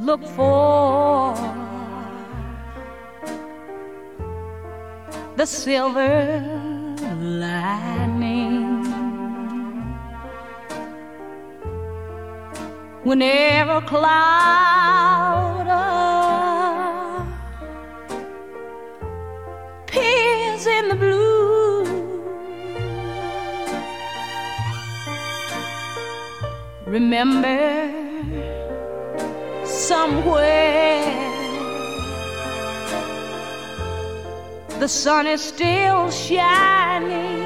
look for the silver lining. Whenever a cloud appears in the blue, remember somewhere the sun is still shining.